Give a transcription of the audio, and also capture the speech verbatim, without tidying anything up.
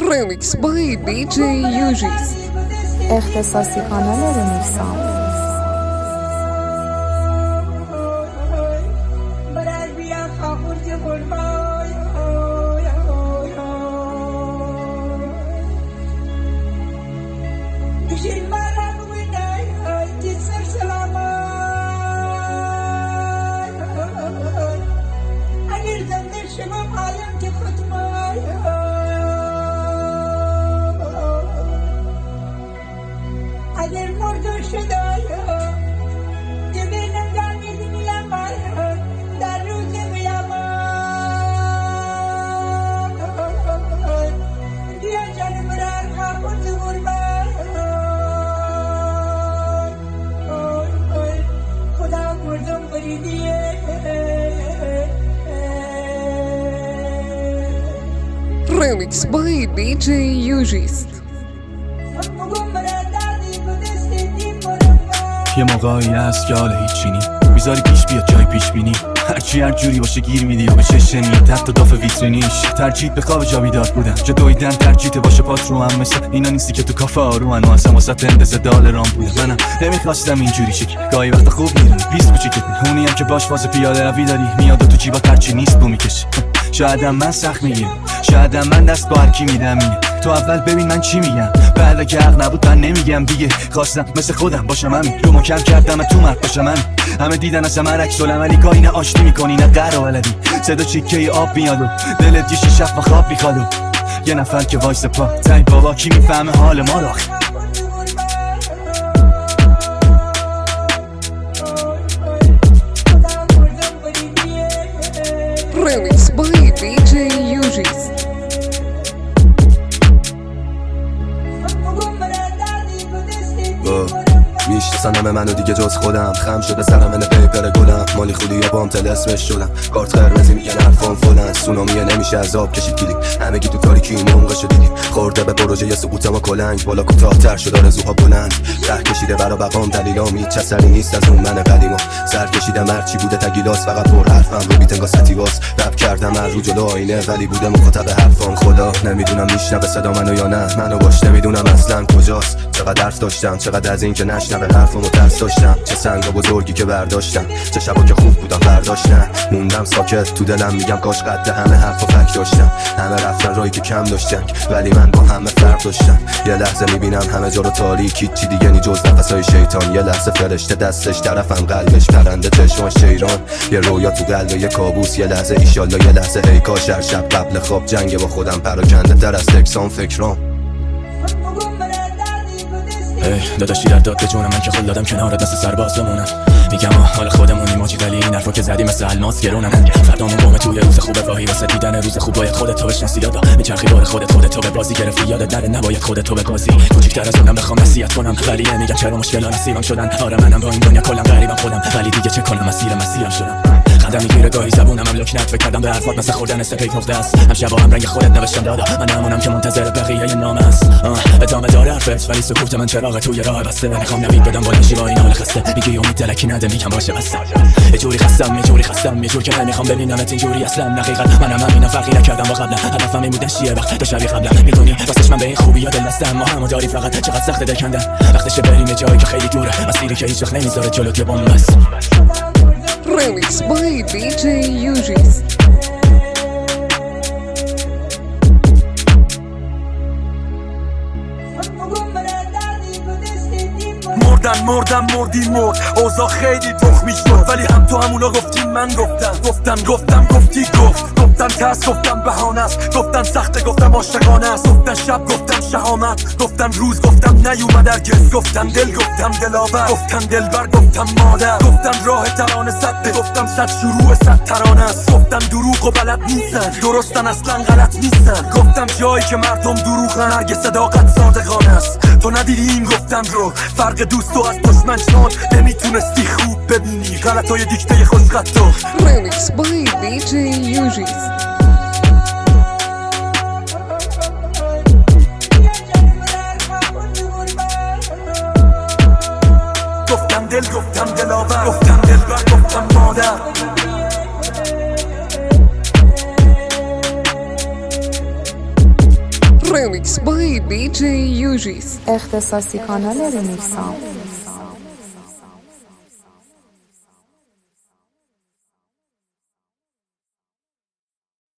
Remix by دی جی یوژیست. اختصاصی کانال رمیکسام. اگر مرد شدایم جبینم در میدونیم در روز میام بیا جانم را خواهد قربان خدا مردم بریدیه Remix by دی جی یوژیست. یه موقعی هست که حال هیچی نی میذاری پیش بیاد جای پیش بینی هرچی هر جوری باشه گیر میدی و به چشنی تحت داف ویترینیش ترجیح به خواب جا بیدار بودن جا دویدن ترجیح باشه پات رو هم مثل اینا نیستی که تو کافه آرومن و اصلا واسه تندسه دال رام بودن منم نمیخواستم اینجوری شکل گاهی وقت خوب میرونی بیست کوچیکت اونی هم که باش فاز پیاده روی داری میاد و تو جیبات هرچی نیست بو میکشه شایدم من سخت میگیرم شایدم من دست با هرکی میدم میگه تو اول ببین من چی میگم بعد که حق نبود من نمیگم دیگه خواستم مثل خودم باشم همین رو مکم کردم تو مرد باشم همین همه دیدن از من عکس العملی کاری نه آشتی میکنی نه قرار ولدی صدا چیکه آب میاد و دلت یه شیشه و خواب میخواد و یه نفر که وایس پا تای بابا کی میفهمه حال ما رو Remix by دی جی یوژیست. میشناسن همه منو دیگه جز خودم خم شده سرم من پیپر گلم مالی خودی یا بام تلسمش شدم کارت قرمزی میگن حرفام فلان سونامیه نمیشه از آب کشید کلید همگی تو تاریکی نمقشو دیدیم خورده به پروژه یه سقوط ما کلنگ بالا کوتاه‌تر شد آرزوها بلند ته کشیده برا بقام دلیلام هیچ اثری نیست از اون من قدیما سر کشیدم هرچی بوده تگیلاس فقط پر حرفم رو بیت انگار ستیواس رپ کردم هر رو جلو آینه ولی بوده مخاطب حرفام خدا نمیدونم میشنوه صدا منو یا نه منو باش نمیدونم اصلا کجاست چقدر حرف داشتم چقدر از این که نشنوه حرفمو ترس داشتم چه سنگا بزرگی که برداشتم چه شبا که خوب بودم برداشتم موندم ساکت تو دلم میگم کاش قد همه حرفا فک داشتم همه رفتن رایی که کم داشتن ولی من با همه فرق داشتم یه لحظه میبینم همه جا رو تاریک چی دیگه نی جز نفسای شیطان یه لحظه فرشته دستش طرفم قلبش پرنده چشماش شیران یه رویا تو قلب یه کابوس یه لحظه ایشالله یه لحظه ای کاش هر شب قبل خواب جنگ با خودم پراکنده تر از تکسان فکرام ای داداشی در داد به جونم من که خود دادم کنارت مثل سرباز بمونم میگم آه حال خودمونی ماجی ولی این حرفا که زدی مثل الماس گرونم فردامون قومه توی روز خوبه واهی واسه دیدن روز خوب باید خودت تو بشناسی دادا میچرخی دور خودت خودت تو به بازی گرفتی یادت نره نباید خودت تو به بازی کوچیک‌تر از اونم بخوام نصیحت کنم ولی میگم چرا مشکلا نصیبم شدن آره منم با این دنیا کلا غریبم خودم ولی دیگه چه کنم مسیر مسیرم شدم قدم میگیره گاهی زبونم هم لکنت فکر کردم به حرفات مثل خوردن سپیک نقطه است هم شبا هم رنگ خودت نوشتم دادا من همونم که منتظر بقیه نامه است ادامه داره حرفت ولی سکوت من چراغ توی راه بسته میخوام نوید بدم با نشی با این حال خسته میگی امید دلکی نده میگم باشه بس یه جوری خستم یه جوری خستم یه جور که نمیخوام ببینمت اینجوری اصلا حقیقت منم همینم فرقی نکردم با قبلا هدفم این بودن چیه وقت تا شبیه قبلا میدونی واسش من به این خوبی یا دل بستم ما همو داری فقط چقدر سخته دل کندن وقتشه بریم یه جایی که خیلی دوره مسیری که هیچ وقت نمیذاره جلوت یه بوم بس Remix by دی جی یوژیست. مردن مردم مردی مرد اوضاع خیلی تخمی شد ولی هم تو همونا گفتین من گفتم گفتم گفتم گفتی گفت گفتن ترس گفتم بهانه است گفتن سخته گفتم عاشقانه است گفتن شب گفتم شهامت گفتن روز گفتم نیومد هرگز گفتن دل گفتم دلاور گفتن دلبر گفتم مادر گفتن راه ترانه سده گفتم صد شروع صد ترانه است گفتن دروغ و بلد نیستن درستن اصلا غلط نیستن گفتم جایی که مردم دروغن هرگز صداقت صادقانه است تو ندیدی این گفتم رو فرق دوست تو از دشمن شد نمیتونستی خوب ببینی غلطای دیکته خوشخط تو Remix by دی جی یوژیست. گفتم دل گفتم دلاور گفتم دلبر گفتم مادر Remix Remix by دی جی یوژیس. اختصاصی کانال ریمیکس ساوند.